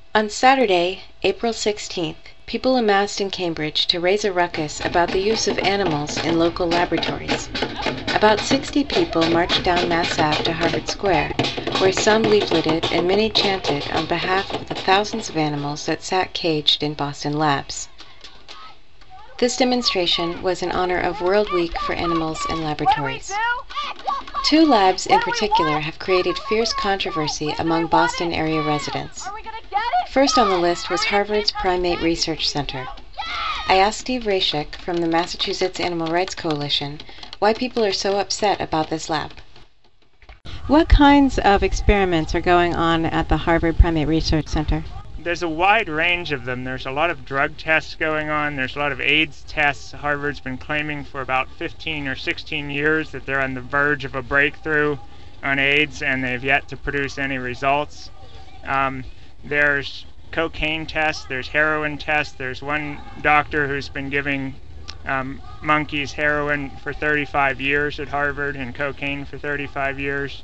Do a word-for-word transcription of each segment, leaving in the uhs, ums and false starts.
On Saturday, April sixteenth, people amassed in Cambridge to raise a ruckus about the use of animals in local laboratories. About sixty people marched down Mass Ave to Harvard Square, where some leafleted and many chanted on behalf of the thousands of animals that sat caged in Boston labs. This demonstration was in honor of World Week for Animals in Laboratories. Two labs in particular have created fierce controversy among Boston area residents. First on the list was Harvard's Primate Research Center. I asked Steve Rashek from the Massachusetts Animal Rights Coalition why people are so upset about this lab. What kinds of experiments are going on at the Harvard Primate Research Center? There's a wide range of them. There's a lot of drug tests going on. There's a lot of AIDS tests. Harvard's been claiming for about fifteen or sixteen years that they're on the verge of a breakthrough on AIDS, and they've yet to produce any results. Um, there's cocaine tests. There's heroin tests. There's one doctor who's been giving um, monkeys heroin for thirty-five years at Harvard and cocaine for thirty-five years.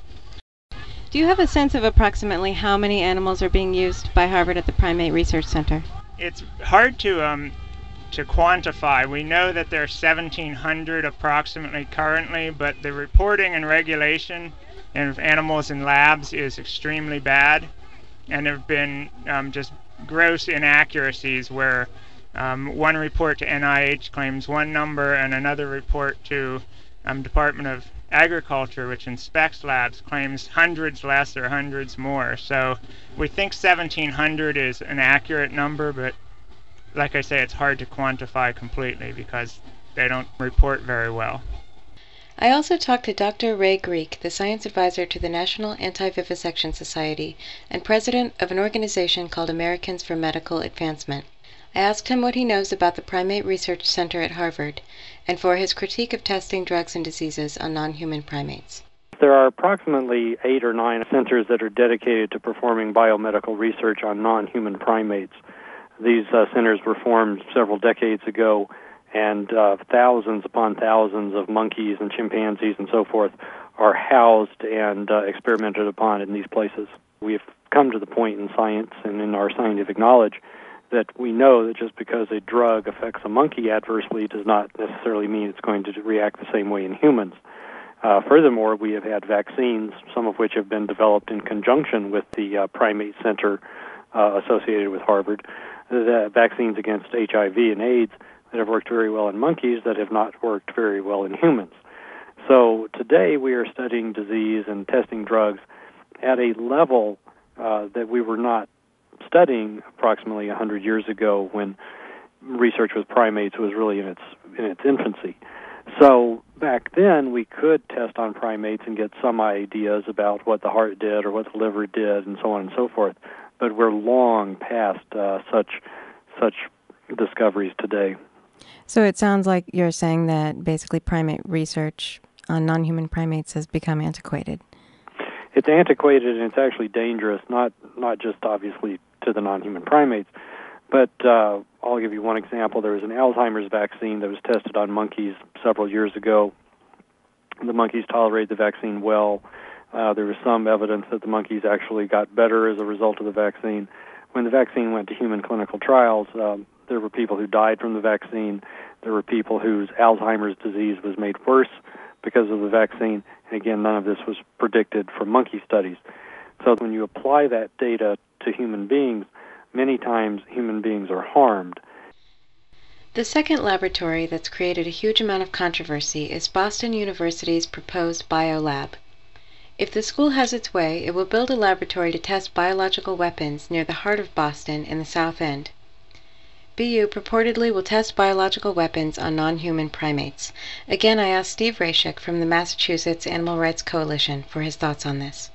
Do you have a sense of approximately how many animals are being used by Harvard at the Primate Research Center? It's hard to um, to quantify. We know that there are seventeen hundred approximately currently, but the reporting and regulation of animals in labs is extremely bad, and there have been um, just gross inaccuracies where um, one report to N I H claims one number and another report to um, Department of Agriculture, which inspects labs, claims hundreds less or hundreds more. So we think seventeen hundred is an accurate number, but like I say, it's hard to quantify completely because they don't report very well. I also talked to Doctor Ray Greek, the science advisor to the National Anti-Vivisection Society and president of an organization called Americans for Medical Advancement. I asked him what he knows about the Primate Research Center at Harvard and for his critique of testing drugs and diseases on non-human primates. There are approximately eight or nine centers that are dedicated to performing biomedical research on non-human primates. These uh, centers were formed several decades ago, and uh, thousands upon thousands of monkeys and chimpanzees and so forth are housed and uh, experimented upon in these places. We've come to the point in science and in our scientific knowledge that we know that just because a drug affects a monkey adversely does not necessarily mean it's going to react the same way in humans. Uh, furthermore, we have had vaccines, some of which have been developed in conjunction with the uh, Primate Center uh, associated with Harvard, the vaccines against H I V and AIDS that have worked very well in monkeys that have not worked very well in humans. So today we are studying disease and testing drugs at a level uh, that we were not studying approximately one hundred years ago when research with primates was really in its in its infancy. So back then we could test on primates and get some ideas about what the heart did or what the liver did and so on and so forth, but we're long past uh, such such discoveries today. So it sounds like you're saying that basically primate research on non-human primates has become antiquated. It's antiquated and it's actually dangerous, not not just obviously to the non-human primates, but uh, I'll give you one example. There was an Alzheimer's vaccine that was tested on monkeys several years ago. The monkeys tolerated the vaccine well. Uh, there was some evidence that the monkeys actually got better as a result of the vaccine. When the vaccine went to human clinical trials, um, there were people who died from the vaccine. There were people whose Alzheimer's disease was made worse because of the vaccine. And again, none of this was predicted from monkey studies. So when you apply that data to human beings, many times human beings are harmed. The second laboratory that's created a huge amount of controversy is Boston University's proposed biolab. If the school has its way, it will build a laboratory to test biological weapons near the heart of Boston in the South End. B U purportedly will test biological weapons on non-human primates. Again, I asked Steve Rashek from the Massachusetts Animal Rights Coalition for his thoughts on this.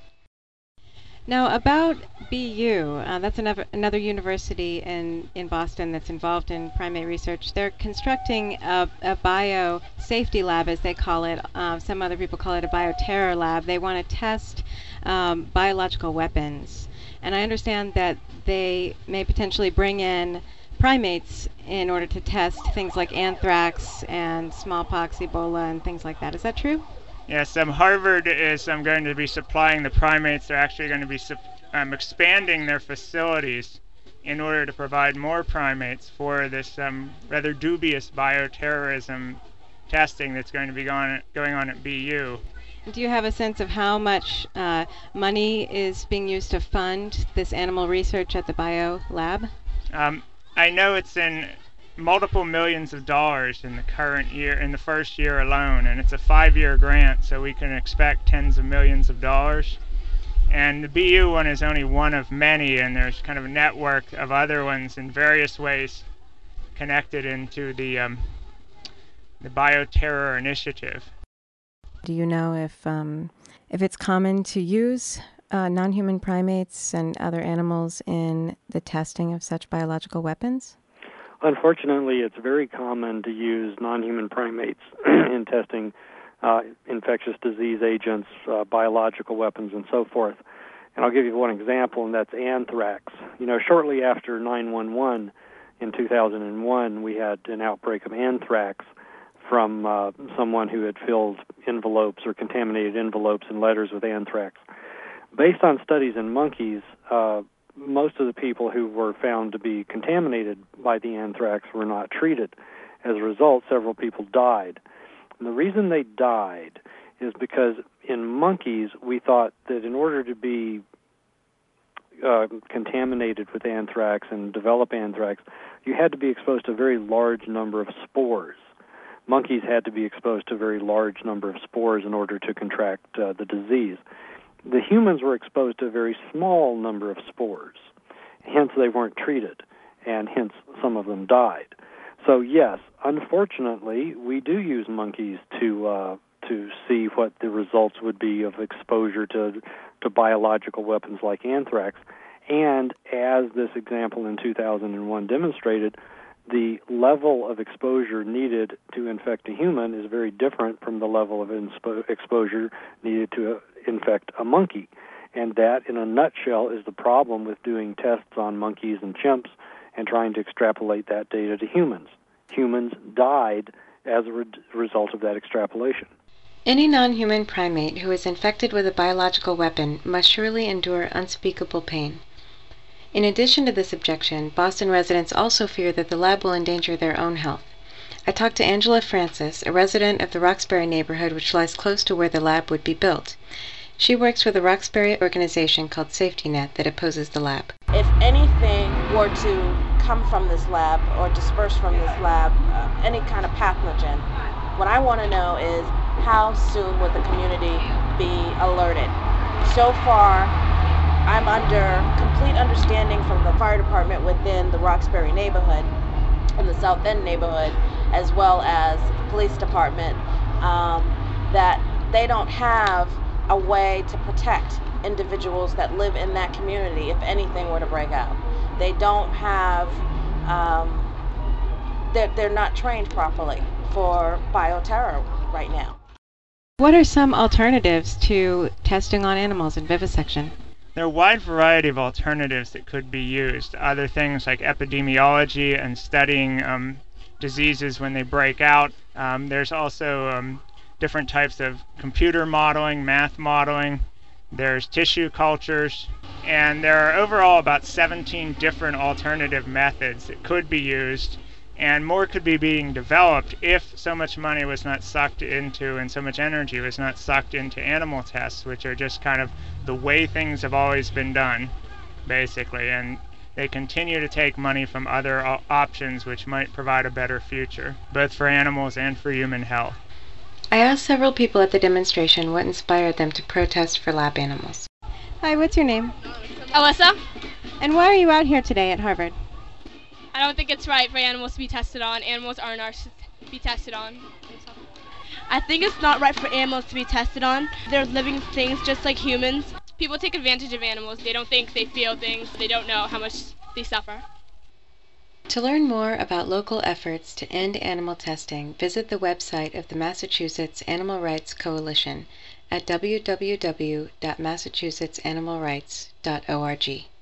Now, about B U, uh, that's another, another university in, in Boston that's involved in primate research. They're constructing a, a biosafety lab, as they call it. Uh, some other people call it a bioterror lab. They want to test um, biological weapons. And I understand that they may potentially bring in primates in order to test things like anthrax and smallpox, Ebola, and things like that. Is that true? Yes, um, Harvard is um, going to be supplying the primates. They're actually going to be um, expanding their facilities in order to provide more primates for this um, rather dubious bioterrorism testing that's going to be going, going on at B U. Do you have a sense of how much uh, money is being used to fund this animal research at the Bio Lab? Um, I know it's in multiple millions of dollars in the current year, in the first year alone, and it's a five-year grant, so we can expect tens of millions of dollars. And the B U one is only one of many, and there's kind of a network of other ones in various ways connected into the um, the Bioterror Initiative. Do you know if um, if it's common to use uh, non-human primates and other animals in the testing of such biological weapons? Unfortunately, it's very common to use non-human primates in testing uh, infectious disease agents, uh, biological weapons, and so forth. And I'll give you one example, and that's anthrax. You know, shortly after nine one one in two thousand one, we had an outbreak of anthrax from uh, someone who had filled envelopes or contaminated envelopes and letters with anthrax. Based on studies in monkeys, uh, most of the people who were found to be contaminated by the anthrax were not treated. As a result, several people died. And the reason they died is because in monkeys, we thought that in order to be uh, contaminated with anthrax and develop anthrax, you had to be exposed to a very large number of spores. Monkeys had to be exposed to a very large number of spores in order to contract uh, the disease. The humans were exposed to a very small number of spores, hence they weren't treated, and hence some of them died. So yes, unfortunately, we do use monkeys to uh, to see what the results would be of exposure to to biological weapons like anthrax. And as this example in two thousand one demonstrated, the level of exposure needed to infect a human is very different from the level of inspo- exposure needed to uh, infect a monkey. And that, in a nutshell, is the problem with doing tests on monkeys and chimps and trying to extrapolate that data to humans. Humans died as a re- result of that extrapolation. Any non-human primate who is infected with a biological weapon must surely endure unspeakable pain. In addition to this objection, Boston residents also fear that the lab will endanger their own health. I talked to Angela Francis, a resident of the Roxbury neighborhood, which lies close to where the lab would be built. She works for the Roxbury organization called Safety Net that opposes the lab. If anything were to come from this lab or disperse from this lab, uh, any kind of pathogen, what I want to know is how soon would the community be alerted? So far, I'm under complete understanding from the fire department within the Roxbury neighborhood and the South End neighborhood, as well as the police department, um, that they don't have a way to protect individuals that live in that community if anything were to break out. They don't have, um, they're, they're not trained properly for bioterror right now. What are some alternatives to testing on animals in vivisection? There are a wide variety of alternatives that could be used. Other things like epidemiology and studying um, diseases when they break out. Um, there's also um, different types of computer modeling, math modeling. There's tissue cultures. And there are overall about seventeen different alternative methods that could be used. And more could be being developed if so much money was not sucked into and so much energy was not sucked into animal tests, which are just kind of the way things have always been done, basically. And they continue to take money from other o- options which might provide a better future, both for animals and for human health. I asked several people at the demonstration what inspired them to protest for lab animals. Hi, what's your name? Alyssa. And why are you out here today at Harvard? I don't think it's right for animals to be tested on. Animals aren't ours to be tested on. I think it's not right for animals to be tested on. They're living things just like humans. People take advantage of animals. They don't think, they feel things. They don't know how much they suffer. To learn more about local efforts to end animal testing, visit the website of the Massachusetts Animal Rights Coalition at w w w dot massachusetts animal rights dot org.